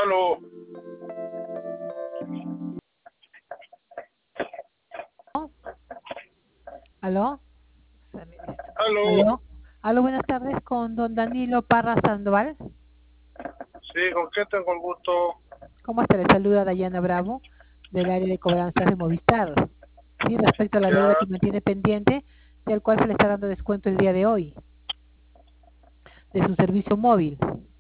Aló, ¿Aló? aló, ¿Aló? ¿Aló? Buenas tardes con don Danilo Parra Sandoval. sí, ¿con qué tengo el gusto? ¿Cómo está? Le saluda Dayana Bravo del área de cobranzas de Movistar. Sí, respecto a la deuda Ya, que mantiene pendiente, del cual se le está dando descuento el día de hoy, de su servicio móvil.